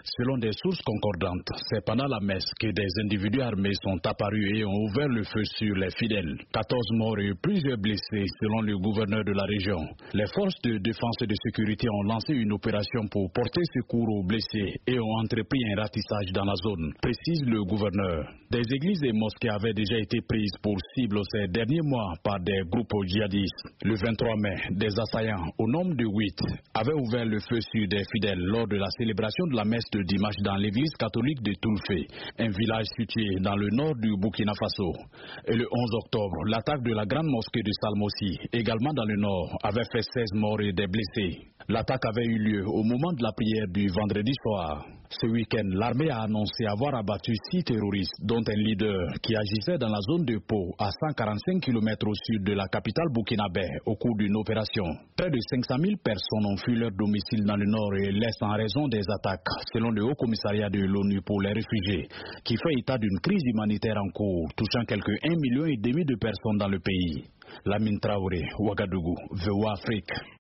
Selon des sources concordantes, c'est pendant la messe que des individus armés sont apparus et ont ouvert le feu sur les fidèles. 14 morts et plusieurs blessés selon le gouverneur de la région. Les forces de défense et de sécurité ont lancé une opération pour porter secours aux blessés et ont entrepris un ratissage dans la zone, précise le gouverneur. Des églises et mosquées avaient déjà été prises pour cible ces derniers mois par des groupes djihadistes. Le 23 mai, des assaillants, au nombre de 8, avaient ouvert le feu sur des fidèles lors de la célébration de la messe de dimanche dans l'église catholique de Toulfé, un village situé dans le nord du Burkina Faso. Et le 11 octobre, l'attaque de la grande mosquée de Salmossi, également dans le nord, avait fait 16 morts et des blessés. L'attaque avait eu lieu au moment de la prière du vendredi soir. Ce week-end, l'armée a annoncé avoir abattu 6 terroristes, dont un leader qui agissait dans la zone de Pau, à 145 km au sud de la capitale burkinabé, au cours d'une opération. Près de 500 000 personnes ont fui leur domicile dans le nord et l'est en raison des attaques, selon le Haut-Commissariat de l'ONU pour les réfugiés, qui fait état d'une crise humanitaire en cours, touchant quelques 1,5 million de personnes dans le pays. Lamine Traoré, Ouagadougou, VOA Afrique.